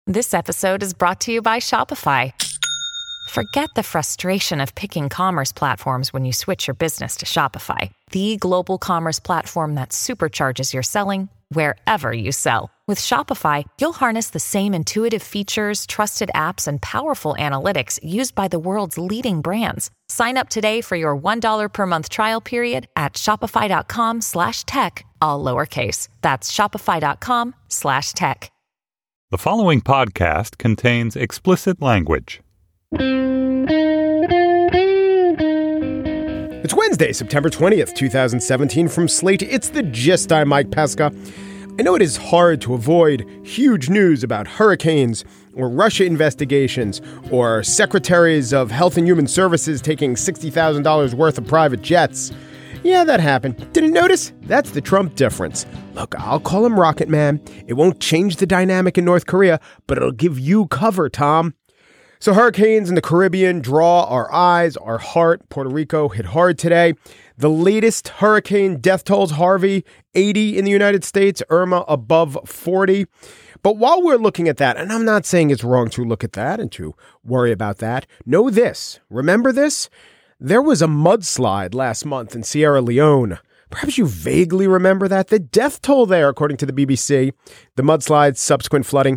This episode is brought to you by Shopify. Forget the frustration of picking commerce platforms when you switch your business to Shopify, the global commerce platform that supercharges your selling wherever you sell. With Shopify, you'll harness the same intuitive features, trusted apps, and powerful analytics used by the world's leading brands. Sign up today for your $1 per month trial period at shopify.com/tech, all lowercase. That's shopify.com/tech. The following podcast contains explicit language. It's Wednesday, September 20th, 2017. From Slate, it's The Gist. I'm Mike Pesca. I know it is hard to avoid huge news about hurricanes or Russia investigations or secretaries of Health and Human Services taking $60,000 worth of private jets. Yeah, that happened. Didn't notice? That's the Trump difference. Look, I'll call him Rocket Man. It won't change the dynamic in North Korea, but it'll give you cover, Tom. So hurricanes in the Caribbean draw our eyes, our heart. Puerto Rico hit hard today. The latest hurricane death tolls: Harvey, 80 in the United States, Irma above 40. But while we're looking at that, and I'm not saying it's wrong to look at that and to worry about that, know this. Remember this? There was a mudslide last month in Sierra Leone. Perhaps you vaguely remember that. The death toll there, according to the BBC, the mudslide's subsequent flooding,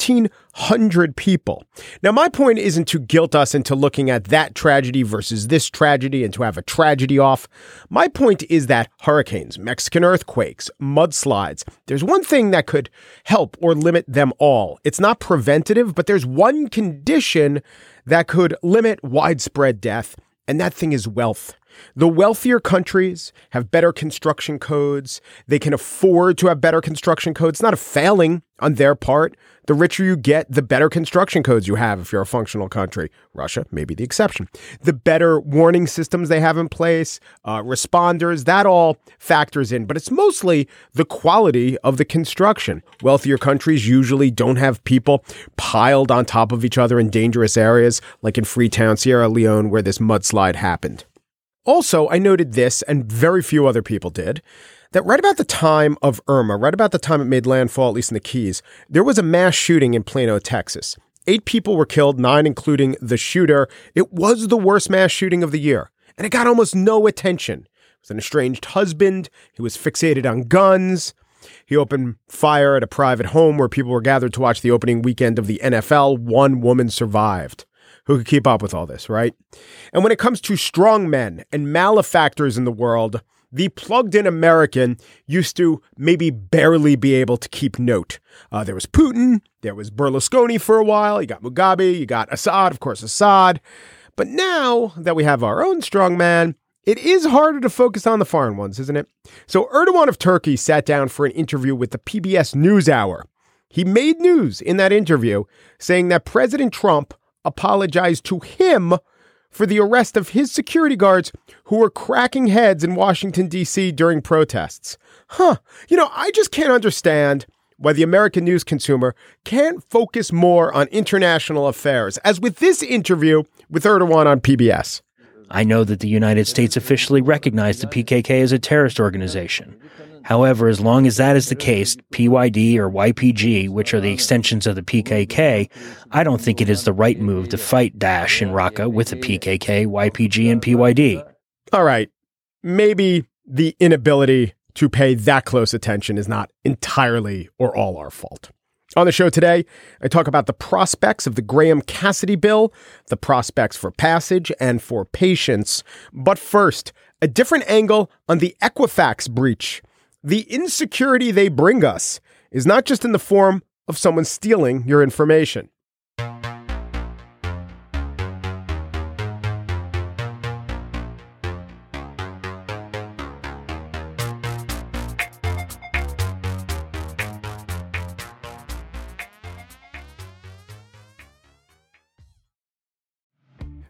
1,300 people. Now, my point isn't to guilt us into looking at that tragedy versus this tragedy and to have a tragedy off. My point is that hurricanes, Mexican earthquakes, mudslides, there's one thing that could help or limit them all. It's not preventative, but there's one condition that could limit widespread death, and that thing is wealth. The wealthier countries have better construction codes. They can afford to have better construction codes. It's not a failing on their part. The richer you get, the better construction codes you have if you're a functional country. Russia may be the exception. The better warning systems they have in place, responders, that all factors in. But it's mostly the quality of the construction. Wealthier countries usually don't have people piled on top of each other in dangerous areas, like in Freetown, Sierra Leone, where this mudslide happened. Also, I noted this, and very few other people did, that right about the time of Irma, right about the time it made landfall, at least in the Keys, there was a mass shooting in Plano, Texas. 8 people were killed, 9 including the shooter. It was the worst mass shooting of the year, and it got almost no attention. It was an estranged husband. He was fixated on guns. He opened fire at a private home where people were gathered to watch the opening weekend of the NFL. 1 woman survived. Who could keep up with all this, right? And when it comes to strong men and malefactors in the world, the plugged-in American used to maybe barely be able to keep note. There was Putin, there was Berlusconi for a while, you got Mugabe, you got Assad, of course, Assad. But now that we have our own strong man, it is harder to focus on the foreign ones, isn't it? So Erdogan of Turkey sat down for an interview with the PBS NewsHour. He made news in that interview saying that President Trump apologized to him for the arrest of his security guards who were cracking heads in Washington, D.C. during protests. I just can't understand why the American news consumer can't focus more on international affairs, as with this interview with Erdogan on PBS. I know that the United States officially recognized the PKK as a terrorist organization. However, as long as that is the case, PYD or YPG, which are the extensions of the PKK, I don't think it is the right move to fight Daesh and Raqqa with the PKK, YPG, and PYD. All right. Maybe the inability to pay that close attention is not entirely or all our fault. On the show today, I talk about the prospects of the Graham Cassidy bill, the prospects for passage and for patience. But first, a different angle on the Equifax breach. The insecurity they bring us is not just in the form of someone stealing your information.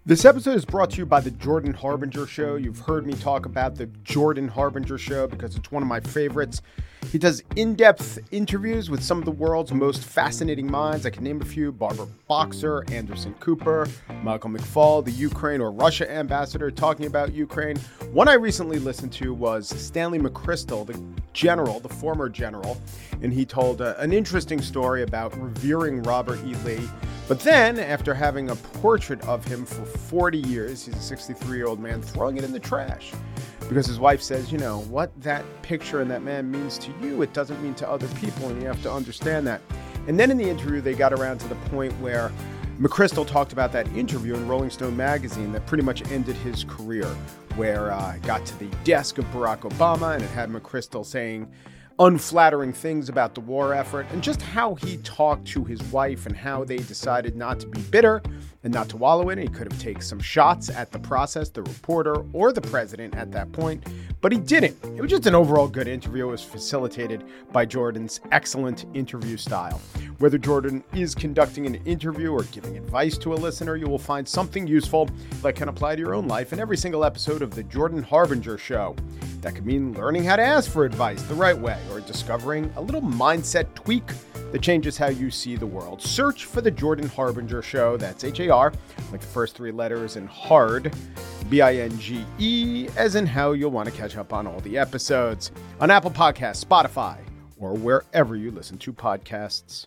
This episode is brought to you by the Jordan Harbinger Show. You've heard me talk about the Jordan Harbinger Show because it's one of my favorites. He does in-depth interviews with some of the world's most fascinating minds. I can name a few: Barbara Boxer, Anderson Cooper, Michael McFaul, the Ukraine or Russia ambassador talking about Ukraine. One I recently listened to was Stanley McChrystal, the former general, and he told an interesting story about revering Robert E. Lee. But then, after having a portrait of him for 40 years, he's a 63-year-old man, throwing it in the trash. Because his wife says, you know, what that picture and that man means to you, it doesn't mean to other people, and you have to understand that. And then in the interview, they got around to the point where McChrystal talked about that interview in Rolling Stone magazine that pretty much ended his career, where it got to the desk of Barack Obama, and it had McChrystal saying unflattering things about the war effort, and just how he talked to his wife and how they decided not to be bitter and not to wallow in it. He could have taken some shots at the process, the reporter, or the president at that point, but he didn't. It was just an overall good interview. It was facilitated by Jordan's excellent interview style. Whether Jordan is conducting an interview or giving advice to a listener, you will find something useful that can apply to your own life in every single episode of the Jordan Harbinger Show. That could mean learning how to ask for advice the right way, or discovering a little mindset tweak that changes how you see the world. Search for the Jordan Harbinger Show. That's H-A-R, like the first three letters, and hard, B-I-N-G-E, as in how you'll want to catch up on all the episodes on Apple Podcasts, Spotify, or wherever you listen to podcasts.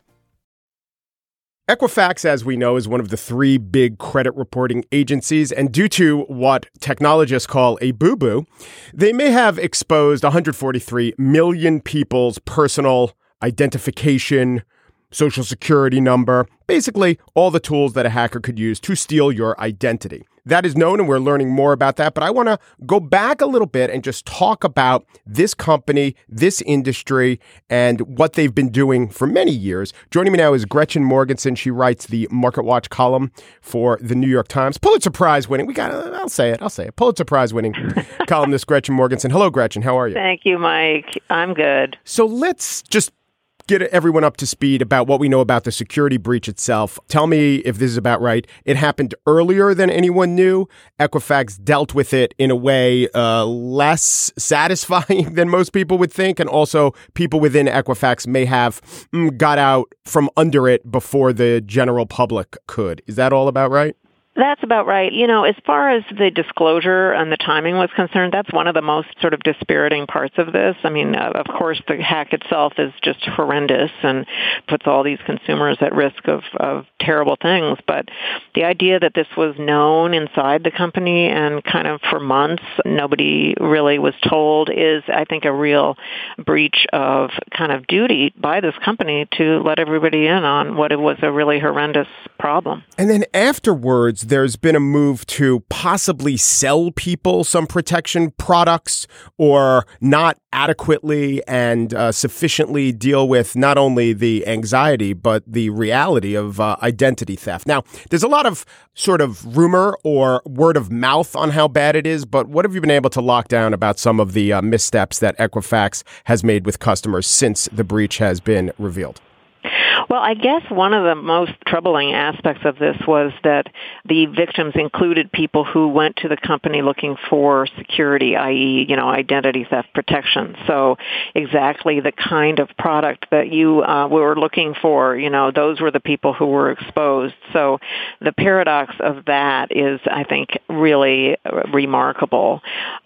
Equifax, as we know, is one of the three big credit reporting agencies, and due to what technologists call a boo-boo, they may have exposed 143 million people's personal identification, social security number, basically all the tools that a hacker could use to steal your identity. That is known, and we're learning more about that, but I want to go back a little bit and just talk about this company, this industry, and what they've been doing for many years. Joining me now is Gretchen Morgenson. She writes the Market Watch column for the New York Times. Pulitzer Prize winning. I'll say it. Pulitzer Prize winning columnist Gretchen Morgenson. Hello, Gretchen. How are you? Thank you, Mike. I'm good. So let's just get everyone up to speed about what we know about the security breach itself. Tell me if this is about right. It happened earlier than anyone knew. Equifax dealt with it in a way less satisfying than most people would think. And also people within Equifax may have got out from under it before the general public could. Is that all about right? That's about right. You know, as far as the disclosure and the timing was concerned, that's one of the most sort of dispiriting parts of this. I mean, of course, the hack itself is just horrendous and puts all these consumers at risk of terrible things. But the idea that this was known inside the company and kind of for months, nobody really was told is, I think, a real breach of kind of duty by this company to let everybody in on what it was a really horrendous problem. And then afterwards, there's been a move to possibly sell people some protection products or not adequately and sufficiently deal with not only the anxiety, but the reality of identity theft. Now, there's a lot of sort of rumor or word of mouth on how bad it is, but what have you been able to lock down about some of the missteps that Equifax has made with customers since the breach has been revealed? Well, I guess one of the most troubling aspects of this was that the victims included people who went to the company looking for security, i.e., identity theft protection. So exactly the kind of product that you were looking for, those were the people who were exposed. So the paradox of that is, I think, really remarkable.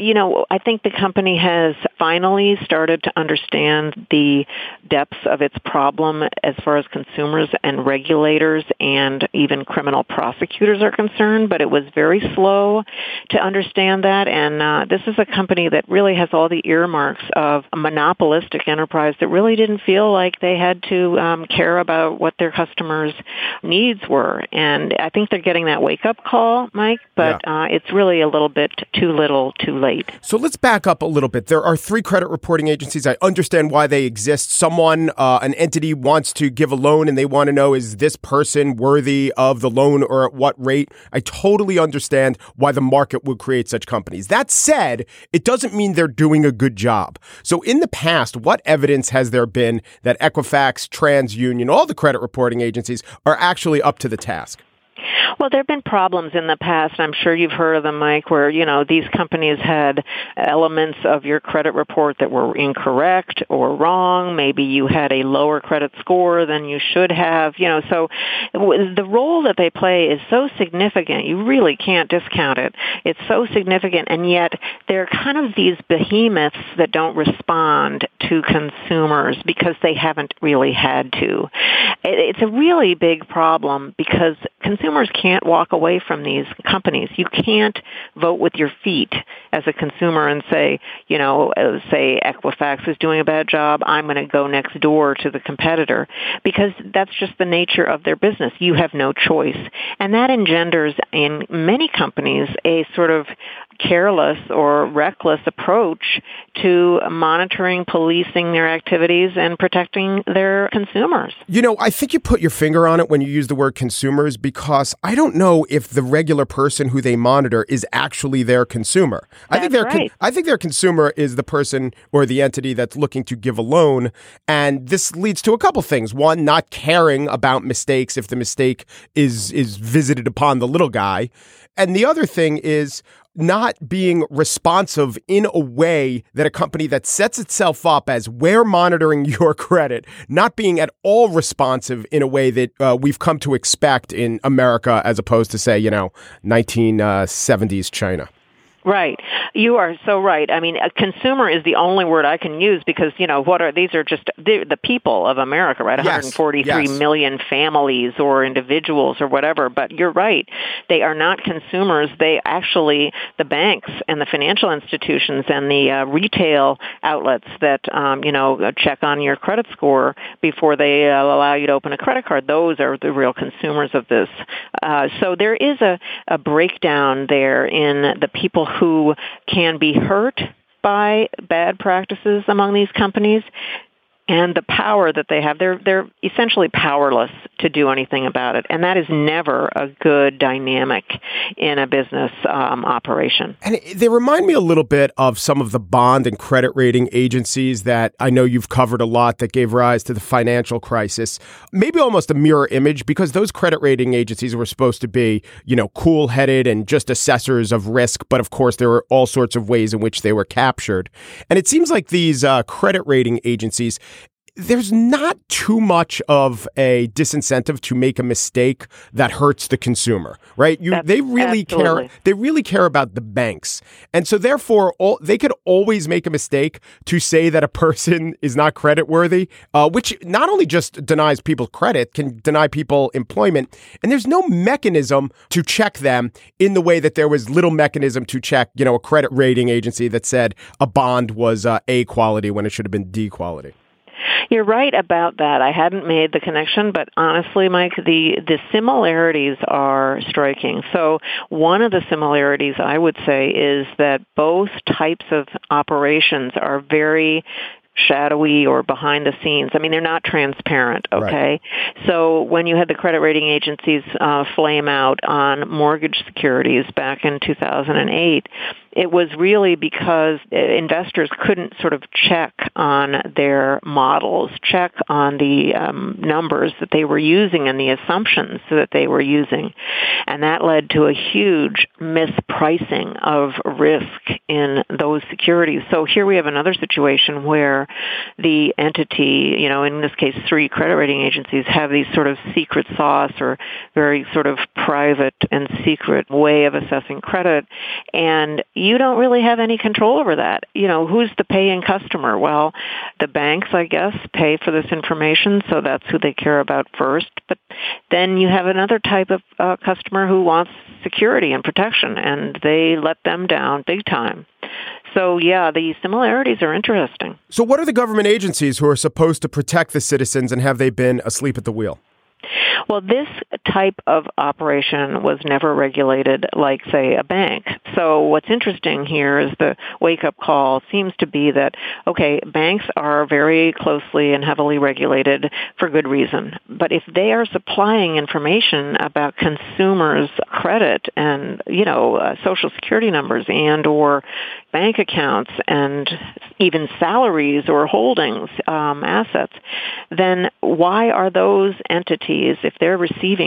I think the company has finally started to understand the depths of its problem as far as consumers and regulators and even criminal prosecutors are concerned, but it was very slow to understand that. And this is a company that really has all the earmarks of a monopolistic enterprise that really didn't feel like they had to care about what their customers' needs were. And I think they're getting that wake-up call, Mike, but it's really a little bit too little, too late. So let's back up a little bit. There are three credit reporting agencies. I understand why they exist. Someone, an entity wants to give a loan and they want to know, is this person worthy of the loan or at what rate? I totally understand why the market would create such companies. That said, it doesn't mean they're doing a good job. So in the past, what evidence has there been that Equifax, TransUnion, all the credit reporting agencies are actually up to the task? Well, there have been problems in the past. I'm sure you've heard of them, Mike, where, these companies had elements of your credit report that were incorrect or wrong. Maybe you had a lower credit score than you should have. So the role that they play is so significant. You really can't discount it. It's so significant, and yet they're kind of these behemoths that don't respond to consumers because they haven't really had to. It's a really big problem because consumers can't walk away from these companies. You can't vote with your feet as a consumer and say, say Equifax is doing a bad job, I'm going to go next door to the competitor, because that's just the nature of their business. You have no choice. And that engenders in many companies a sort of careless or reckless approach to monitoring, policing their activities, and protecting their consumers. I think you put your finger on it when you use the word consumers, because I don't know if the regular person who they monitor is actually their consumer. I think their consumer is the person or the entity that's looking to give a loan. And this leads to a couple things. One, not caring about mistakes if the mistake is visited upon the little guy. And the other thing is not being responsive in a way that a company that sets itself up as we're monitoring your credit, not being at all responsive in a way that we've come to expect in America as opposed to, say, 1970s China. Right. You are so right. I mean, a consumer is the only word I can use because, these are just the people of America, right? 143 million families or individuals or whatever. But you're right. They are not consumers. They actually, the banks and the financial institutions and the retail outlets that, check on your credit score before they allow you to open a credit card, those are the real consumers of this. So there is a breakdown there in the people who can be hurt by bad practices among these companies and the power that they have. They're essentially powerless to do anything about it. And that is never a good dynamic in a business operation. And they remind me a little bit of some of the bond and credit rating agencies that I know you've covered a lot that gave rise to the financial crisis. Maybe almost a mirror image, because those credit rating agencies were supposed to be, cool-headed and just assessors of risk. But of course, there were all sorts of ways in which they were captured. And it seems like these credit rating agencies, there's not too much of a disincentive to make a mistake that hurts the consumer, right? They really care. They really care about the banks, and so therefore, they could always make a mistake to say that a person is not creditworthy, which not only just denies people credit, can deny people employment, and there's no mechanism to check them in the way that there was little mechanism to check, a credit rating agency that said a bond was A quality when it should have been D quality. You're right about that. I hadn't made the connection, but honestly, Mike, the similarities are striking. So one of the similarities I would say is that both types of operations are very shadowy or behind the scenes. I mean, they're not transparent, okay? Right. So when you had the credit rating agencies flame out on mortgage securities back in 2008, it was really because investors couldn't sort of check on their models, check on the numbers that they were using and the assumptions that they were using. And that led to a huge mispricing of risk in those securities. So here we have another situation where the entity, in this case, 3 credit rating agencies, have these sort of secret sauce or very sort of private and secret way of assessing credit. And you don't really have any control over that. Who's the paying customer? Well, the banks, I guess, pay for this information, so that's who they care about first. But then you have another type of customer who wants security and protection, and they let them down big time. So, yeah, the similarities are interesting. So what are the government agencies who are supposed to protect the citizens, and have they been asleep at the wheel? Well, this type of operation was never regulated like, say, a bank. So what's interesting here is the wake-up call seems to be that, okay, banks are very closely and heavily regulated for good reason. But if they are supplying information about consumers' credit and, Social Security numbers and or bank accounts and even salaries or holdings, assets, then why are those entities, if they're receiving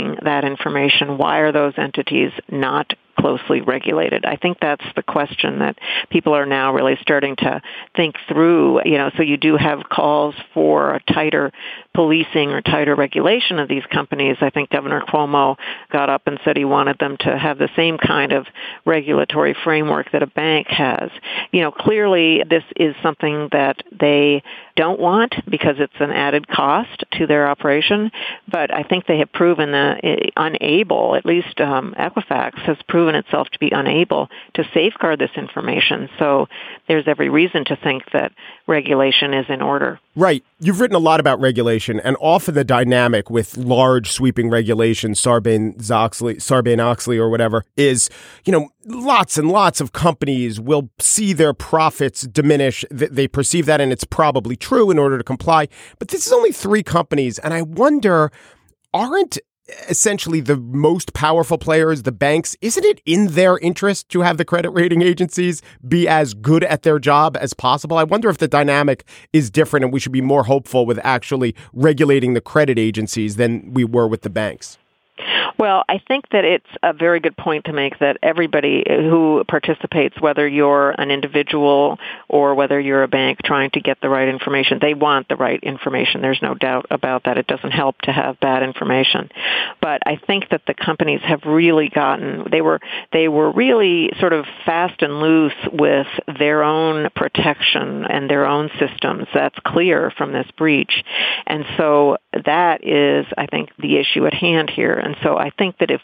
getting that information? Why are those entities not closely regulated? I think that's the question that people are now really starting to think through. So you do have calls for a tighter policing or tighter regulation of these companies. I think Governor Cuomo got up and said he wanted them to have the same kind of regulatory framework that a bank has. Clearly this is something that they don't want because it's an added cost to their operation, but I think they have proven unable, at least Equifax has proven itself to be unable to safeguard this information. So there's every reason to think that regulation is in order. Right. You've written a lot about regulation, and often the dynamic with large sweeping regulation, Sarbanes-Oxley or whatever, is, lots and lots of companies will see their profits diminish. They perceive that, and it's probably true in order to comply. But this is only 3 companies, and I wonder, aren't essentially the most powerful players, the banks, isn't it in their interest to have the credit rating agencies be as good at their job as possible? I wonder if the dynamic is different and we should be more hopeful with actually regulating the credit agencies than we were with the banks. Well, I think that it's a very good point to make that everybody who participates, whether you're an individual or whether you're a bank trying to get the right information, they want the right information. There's no doubt about that. It doesn't help to have bad information. But I think that the companies have really they were really sort of fast and loose with their own protection and their own systems. That's clear from this breach. And so that is, I think, the issue at hand here. And so I think that if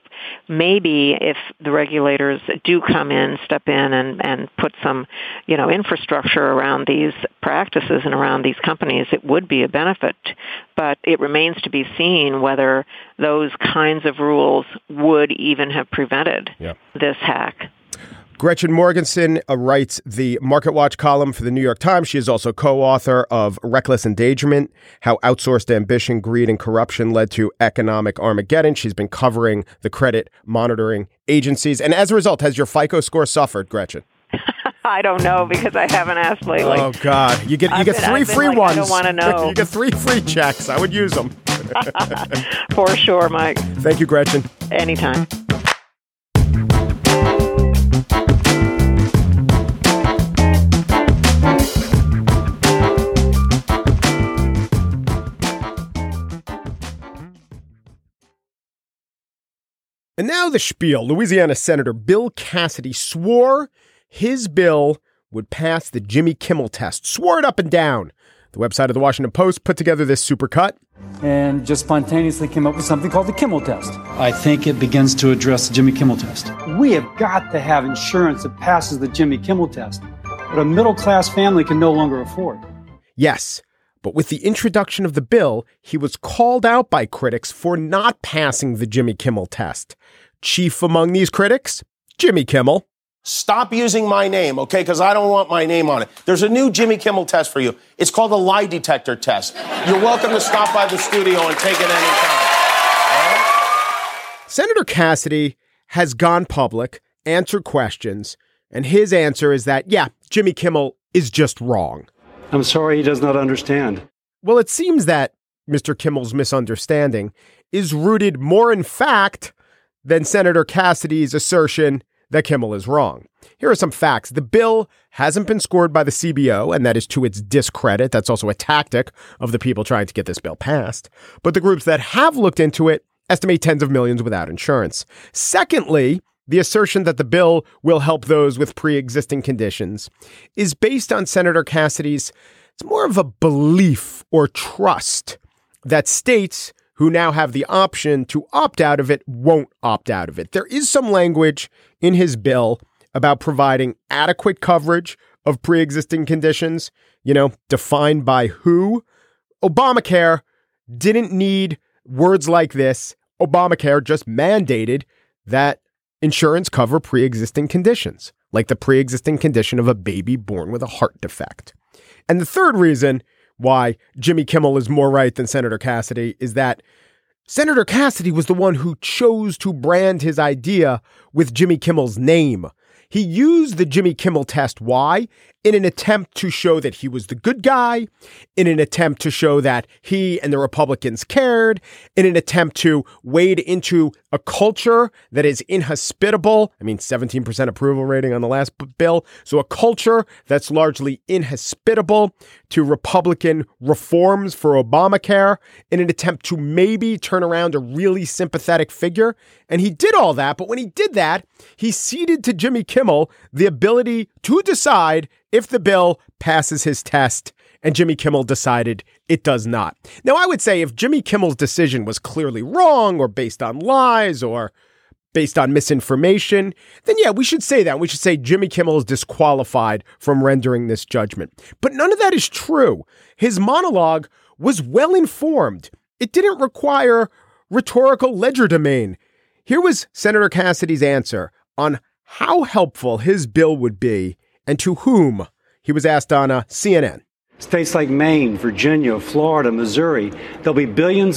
the regulators do come in, step in and put some, infrastructure around these practices and around these companies, it would be a benefit. But it remains to be seen whether those kinds of rules would even have prevented this hack. Gretchen Morgenson writes the Market Watch column for the New York Times. She is also co-author of Reckless Endangerment, How Outsourced Ambition, Greed, and Corruption Led to Economic Armageddon. She's been covering the credit monitoring agencies. And as a result, has your FICO score suffered, Gretchen? I don't know because I haven't asked lately. Oh, God. You get 3 free ones. I don't want to know. You get 3 free checks. I would use them. For sure, Mike. Thank you, Gretchen. Anytime. And now the spiel. Louisiana Senator Bill Cassidy swore his bill would pass the Jimmy Kimmel test. Swore it up and down. The website of the Washington Post put together this supercut. And just spontaneously came up with something called the Kimmel test. I think it begins to address the Jimmy Kimmel test. We have got to have insurance that passes the Jimmy Kimmel test, but a middle-class family can no longer afford. Yes. But with the introduction of the bill, he was called out by critics for not passing the Jimmy Kimmel test. Chief among these critics, Jimmy Kimmel. Stop using my name, okay, because I don't want my name on it. There's a new Jimmy Kimmel test for you. It's called a lie detector test. You're welcome to stop by the studio and take it anytime. Right? Senator Cassidy has gone public, answered questions, and his answer is that, Jimmy Kimmel is just wrong. I'm sorry he does not understand. Well, it seems that Mr. Kimmel's misunderstanding is rooted more in fact than Senator Cassidy's assertion that Kimmel is wrong. Here are some facts. The bill hasn't been scored by the CBO, and that is to its discredit. That's also a tactic of the people trying to get this bill passed. But the groups that have looked into it estimate tens of millions without insurance. Secondly, the assertion that the bill will help those with pre-existing conditions is based on Senator Cassidy's, it's more of a belief or trust that states who now have the option to opt out of it won't opt out of it. There is some language in his bill about providing adequate coverage of pre-existing conditions, defined by who. Obamacare didn't need words like this. Obamacare just mandated that insurance cover pre-existing conditions, like the pre-existing condition of a baby born with a heart defect. And the third reason why Jimmy Kimmel is more right than Senator Cassidy is that Senator Cassidy was the one who chose to brand his idea with Jimmy Kimmel's name. He used the Jimmy Kimmel test. Why? In an attempt to show that he was the good guy, in an attempt to show that he and the Republicans cared, in an attempt to wade into a culture that is inhospitable. 17% approval rating on the last bill. So a culture that's largely inhospitable to Republican reforms for Obamacare, in an attempt to maybe turn around a really sympathetic figure. And he did all that. But when he did that, he ceded to Jimmy Kimmel the ability to decide if the bill passes his test, and Jimmy Kimmel decided it does not. Now, I would say if Jimmy Kimmel's decision was clearly wrong or based on lies or based on misinformation, then yeah, we should say that. We should say Jimmy Kimmel is disqualified from rendering this judgment. But none of that is true. His monologue was well-informed. It didn't require rhetorical legerdemain. Here was Senator Cassidy's answer on how helpful his bill would be and to whom. He was asked on CNN. States like Maine, Virginia, Florida, Missouri, there'll be billions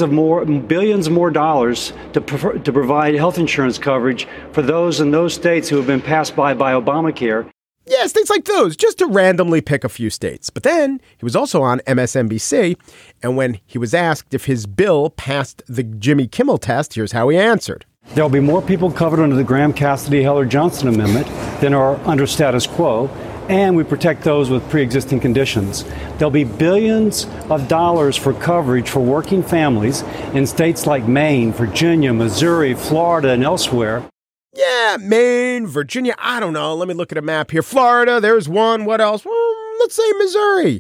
more dollars to provide health insurance coverage for those in those states who have been passed by Obamacare. Yeah, states like those, just to randomly pick a few states. But then he was also on MSNBC, and when he was asked if his bill passed the Jimmy Kimmel test, here's how he answered. There'll be more people covered under the Graham-Cassidy-Heller-Johnson Amendment than are under status quo, and we protect those with pre-existing conditions. There'll be billions of dollars for coverage for working families in states like Maine, Virginia, Missouri, Florida, and elsewhere. Yeah, Maine, Virginia, I don't know. Let me look at a map here. Florida, there's one. What else? Well, let's say Missouri.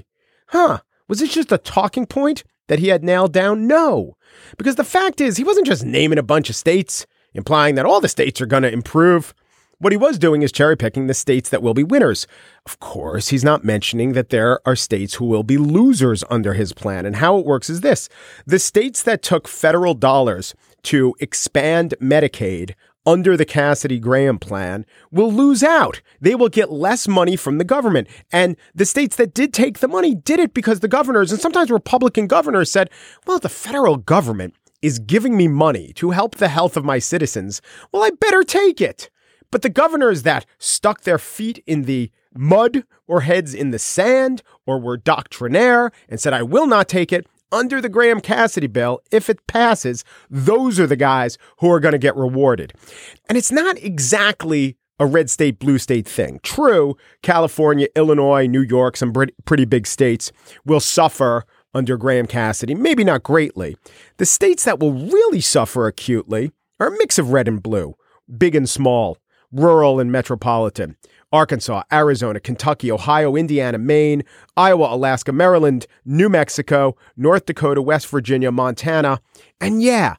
Was it just a talking point that he had nailed down? No. Because the fact is, he wasn't just naming a bunch of states, implying that all the states are going to improve. What he was doing is cherry-picking the states that will be winners. Of course, he's not mentioning that there are states who will be losers under his plan. And how it works is this. The states that took federal dollars to expand Medicaid under the Cassidy-Graham plan will lose out. They will get less money from the government. And the states that did take the money did it because the governors, and sometimes Republican governors, said, well, the federal government is giving me money to help the health of my citizens. Well, I better take it. But the governors that stuck their feet in the mud or heads in the sand or were doctrinaire and said, I will not take it under the Graham-Cassidy bill, if it passes, those are the guys who are going to get rewarded. And it's not exactly a red state, blue state thing. True, California, Illinois, New York, some pretty big states will suffer under Graham-Cassidy, maybe not greatly. The states that will really suffer acutely are a mix of red and blue, big and small, rural and metropolitan. Arkansas, Arizona, Kentucky, Ohio, Indiana, Maine, Iowa, Alaska, Maryland, New Mexico, North Dakota, West Virginia, Montana, and yeah,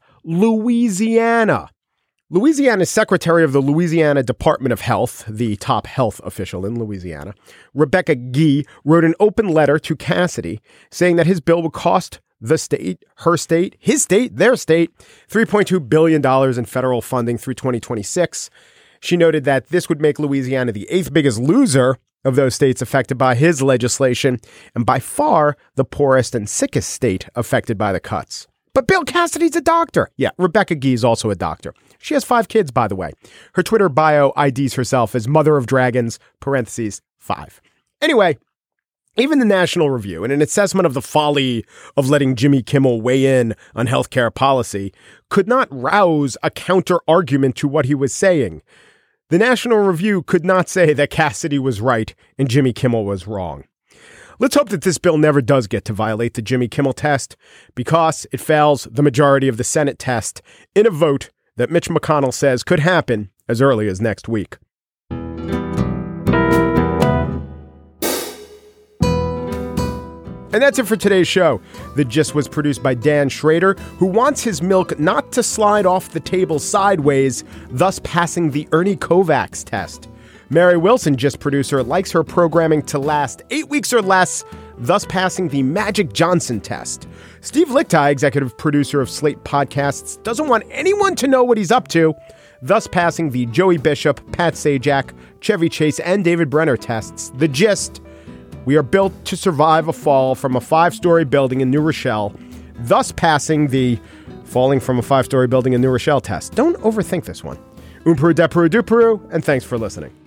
Louisiana. Louisiana's Secretary of the Louisiana Department of Health, the top health official in Louisiana, Rebecca Gee, wrote an open letter to Cassidy saying that his bill would cost the state, her state, his state, their state, $3.2 billion in federal funding through 2026. She noted that this would make Louisiana the 8th biggest loser of those states affected by his legislation and by far the poorest and sickest state affected by the cuts. But Bill Cassidy's a doctor. Yeah, Rebecca Gee is also a doctor. She has 5 kids, by the way. Her Twitter bio IDs herself as Mother of Dragons, parentheses, 5. Anyway, even the National Review, in an assessment of the folly of letting Jimmy Kimmel weigh in on healthcare policy, could not rouse a counter-argument to what he was saying. The National Review could not say that Cassidy was right and Jimmy Kimmel was wrong. Let's hope that this bill never does get to violate the Jimmy Kimmel test because it fails the majority of the Senate test in a vote that Mitch McConnell says could happen as early as next week. And that's it for today's show. The Gist was produced by Dan Schrader, who wants his milk not to slide off the table sideways, thus passing the Ernie Kovacs test. Mary Wilson, Gist producer, likes her programming to last 8 weeks or less, thus passing the Magic Johnson test. Steve Lickteig, executive producer of Slate Podcasts, doesn't want anyone to know what he's up to, thus passing the Joey Bishop, Pat Sajak, Chevy Chase, and David Brenner tests. The Gist: we are built to survive a fall from a 5-story building in New Rochelle, thus passing the falling from a 5-story building in New Rochelle test. Don't overthink this one. Peru de Peru du Peru, and thanks for listening.